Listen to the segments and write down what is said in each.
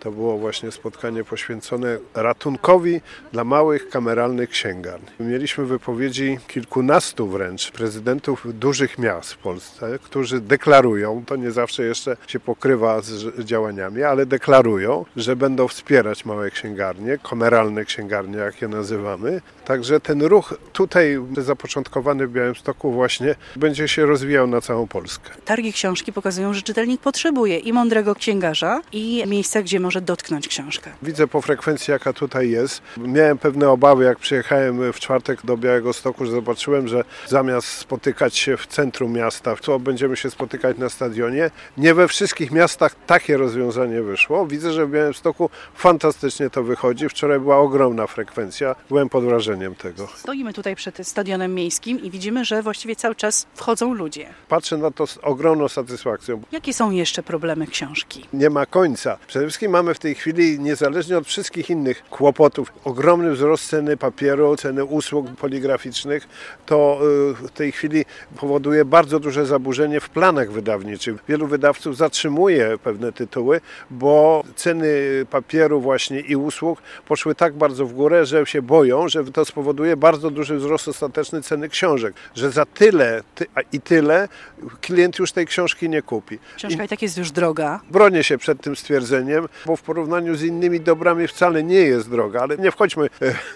To było właśnie spotkanie poświęcone ratunkowi dla małych kameralnych księgarni. Mieliśmy wypowiedzi kilkunastu wręcz prezydentów dużych miast w Polsce, którzy deklarują, to nie zawsze jeszcze się pokrywa z działaniami, ale deklarują, że będą wspierać małe księgarnie, kameralne księgarnie, jak je nazywamy. Także ten ruch tutaj zapoczątkowany w Białymstoku właśnie będzie się rozwijał na całą Polskę. Targi książki pokazują, że czytelnik potrzebuje i mądrego księgarza, i miejsca, gdzie może dotknąć książkę. Widzę po frekwencji, jaka tutaj jest. Miałem pewne obawy, jak przyjechałem w czwartek do Białegostoku, że zobaczyłem, że zamiast spotykać się w centrum miasta, to będziemy się spotykać na stadionie. Nie we wszystkich miastach takie rozwiązanie wyszło. Widzę, że w Białymstoku fantastycznie to wychodzi. Wczoraj była ogromna frekwencja. Byłem pod wrażeniem tego. Stoimy tutaj przed stadionem miejskim i widzimy, że właściwie cały czas wchodzą ludzie. Patrzę na to z ogromną satysfakcją. Jakie są jeszcze problemy książki? Nie ma końca. Przede wszystkim mamy w tej chwili, niezależnie od wszystkich innych kłopotów, ogromny wzrost ceny papieru, ceny usług poligraficznych. To w tej chwili powoduje bardzo duże zaburzenie w planach wydawniczych. Wielu wydawców zatrzymuje pewne tytuły, bo ceny papieru właśnie i usług poszły tak bardzo w górę, że się boją, że to spowoduje bardzo duży wzrost ostateczny ceny książek, że za tyle i tyle klient już tej książki nie kupi. Książka i tak jest już droga. Bronię się przed tym stwierdzeniem, bo w porównaniu z innymi dobrami wcale nie jest droga, ale nie wchodźmy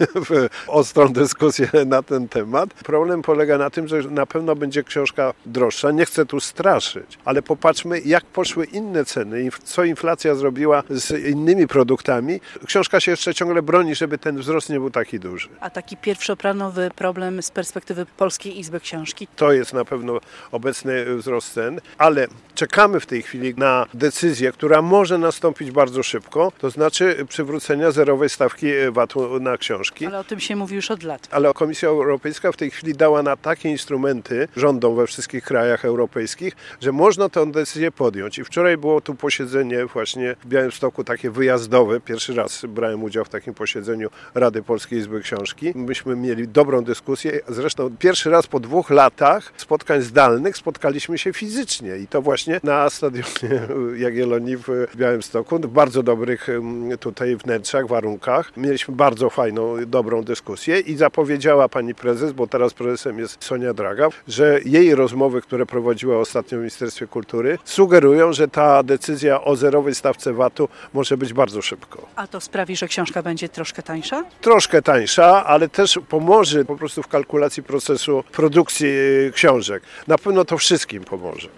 w ostrą dyskusję na ten temat. Problem polega na tym, że na pewno będzie książka droższa. Nie chcę tu straszyć, ale popatrzmy, jak poszły inne ceny, co inflacja zrobiła z innymi produktami. Książka się jeszcze ciągle broni, żeby ten wzrost nie był taki duży. A taki pierwszoplanowy problem z perspektywy Polskiej Izby Książki? To jest na pewno obecny wzrost cen, ale czekamy w tej chwili na decyzję, która może nastąpić bardzo szybko, to znaczy przywrócenia zerowej stawki VAT-u na książki. Ale o tym się mówi już od lat. Ale Komisja Europejska w tej chwili dała na takie instrumenty rządom we wszystkich krajach europejskich, że można tę decyzję podjąć. I wczoraj było tu posiedzenie właśnie w Białymstoku takie wyjazdowe. Pierwszy raz brałem udział w takim posiedzeniu Rady Polskiej Izby Książki. Myśmy mieli dobrą dyskusję. Zresztą pierwszy raz po 2 latach spotkań zdalnych spotkaliśmy się fizycznie i to właśnie na stadionie Jagiellonii w Białymstoku, w bardzo dobrych tutaj wnętrzach, warunkach. Mieliśmy bardzo fajną, dobrą dyskusję i zapowiedziała pani prezes, bo teraz prezesem jest Sonia Draga, że jej rozmowy, które prowadziła ostatnio w Ministerstwie Kultury, sugerują, że ta decyzja o zerowej stawce VAT-u może być bardzo szybko. A to sprawi, że książka będzie troszkę tańsza? Troszkę tańsza, ale też pomoże po prostu w kalkulacji procesu produkcji książek. Na pewno to wszystkim pomoże.